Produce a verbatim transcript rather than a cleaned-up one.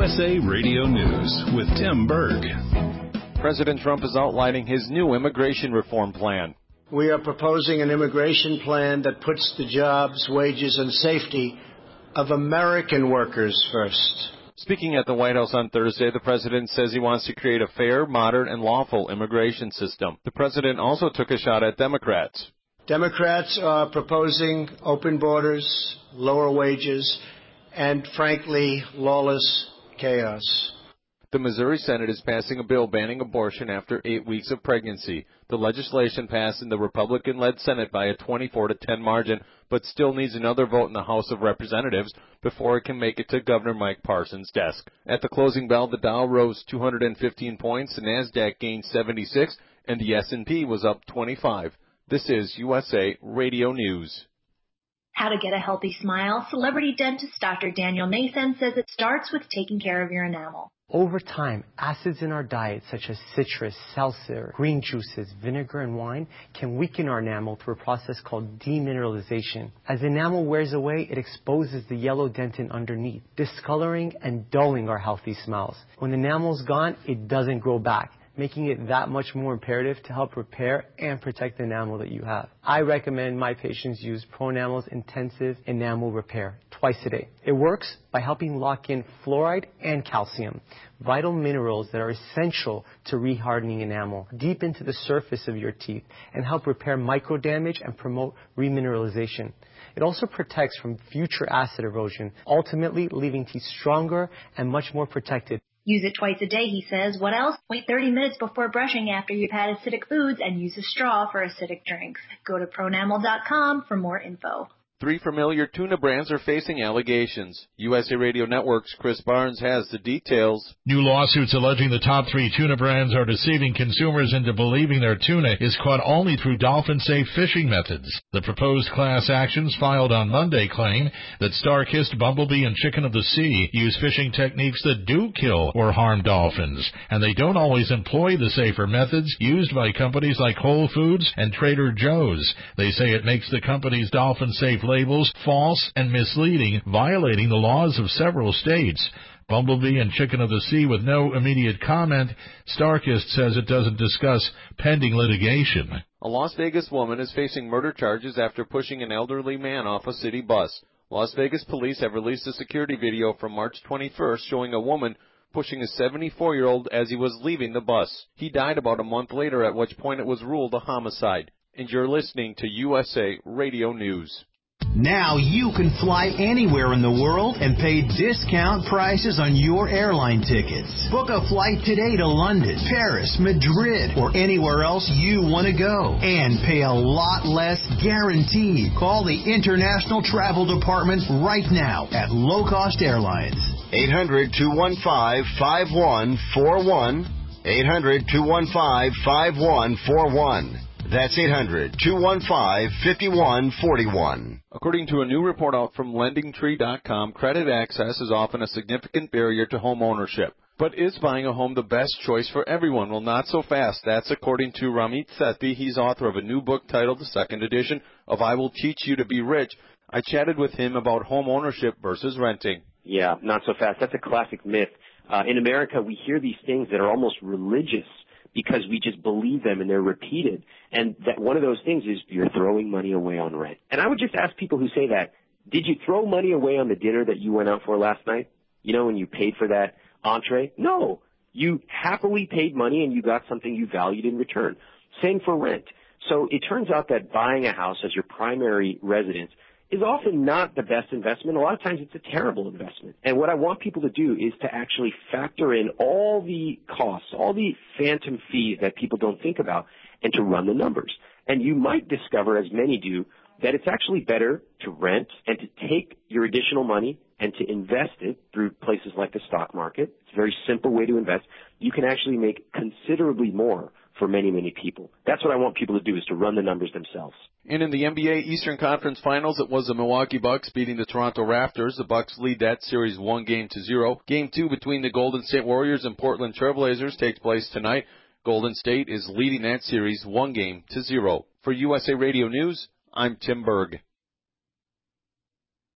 S A Radio News with Tim Berg. President Trump is outlining his new immigration reform plan. We are proposing an immigration plan that puts the jobs, wages, and safety of American workers first. Speaking at the White House on Thursday, the president says he wants to create a fair, modern, and lawful immigration system. The president also took a shot at Democrats. Democrats are proposing open borders, lower wages, and, frankly, lawless chaos. The Missouri Senate is passing a bill banning abortion after eight weeks of pregnancy. The legislation passed in the Republican-led Senate by a twenty-four to ten margin, but still needs another vote in the House of Representatives before it can make it to Governor Mike Parson's desk. At the closing bell, the Dow rose two hundred fifteen points, the NASDAQ gained seventy-six, and the S and P was up twenty-five. This is U S A Radio News. How to get a healthy smile? Celebrity dentist Doctor Daniel Nathan says it starts with taking care of your enamel. Over time, acids in our diet, such as citrus, seltzer, green juices, vinegar, and wine, can weaken our enamel through a process called demineralization. As enamel wears away, it exposes the yellow dentin underneath, discoloring and dulling our healthy smiles. When the enamel's gone, it doesn't grow back, making it that much more imperative to help repair and protect the enamel that you have. I recommend my patients use ProEnamel's Intensive Enamel Repair twice a day. It works by helping lock in fluoride and calcium, vital minerals that are essential to rehardening enamel deep into the surface of your teeth and help repair micro damage and promote remineralization. It also protects from future acid erosion, ultimately leaving teeth stronger and much more protected. Use it twice a day, he says. What else? Wait thirty minutes before brushing after you've had acidic foods and use a straw for acidic drinks. Go to pronamel dot com for more info. Three familiar tuna brands are facing allegations. U S A Radio Network's Chris Barnes has the details. New lawsuits alleging the top three tuna brands are deceiving consumers into believing their tuna is caught only through dolphin-safe fishing methods. The proposed class actions filed on Monday claim that Star-Kissed, Bumblebee, and Chicken of the Sea use fishing techniques that do kill or harm dolphins, and they don't always employ the safer methods used by companies like Whole Foods and Trader Joe's. They say it makes the company's dolphin-safe labels false and misleading, violating the laws of several states. Bumblebee and Chicken of the Sea with no immediate comment. Star-Kissed says it doesn't discuss pending litigation. A Las Vegas woman is facing murder charges after pushing an elderly man off a city bus. Las Vegas police have released a security video from March twenty-first showing a woman pushing a seventy-four-year-old as he was leaving the bus. He died about a month later, at which point it was ruled a homicide. And you're listening to U S A Radio News. Now you can fly anywhere in the world and pay discount prices on your airline tickets. Book a flight today to London, Paris, Madrid, or anywhere else you want to go. And pay a lot less guaranteed. Call the International Travel Department right now at Low Cost Airlines. eight hundred, two one five, five one four one. eight hundred, two one five, five one four one. That's eight hundred, two one five, five one four one. According to a new report out from lending tree dot com, credit access is often a significant barrier to home ownership. But is buying a home the best choice for everyone? Well, not so fast. That's according to Ramit Sethi. He's author of a new book titled The Second Edition of I Will Teach You to Be Rich. I chatted with him about home ownership versus renting. Yeah, not so fast. That's a classic myth. Uh, in America, we hear these things that are almost religious, because we just believe them and they're repeated. And that one of those things is you're throwing money away on rent. And I would just ask people who say that, did you throw money away on the dinner that you went out for last night? You know, when you paid for that entree? No. You happily paid money and you got something you valued in return. Same for rent. So it turns out that buying a house as your primary residence is often not the best investment. A lot of times it's a terrible investment. And what I want people to do is to actually factor in all the costs, all the phantom fees that people don't think about, and to run the numbers. And you might discover, as many do, that it's actually better to rent and to take your additional money and to invest it through places like the stock market. It's a very simple way to invest. You can actually make considerably more for many, many people. That's what I want people to do, is to run the numbers themselves. And in the N B A Eastern Conference Finals, it was the Milwaukee Bucks beating the Toronto Raptors. The Bucks lead that series one game to zero. Game two between the Golden State Warriors and Portland Trailblazers takes place tonight. Golden State is leading that series one game to zero. For U S A Radio News, I'm Tim Berg.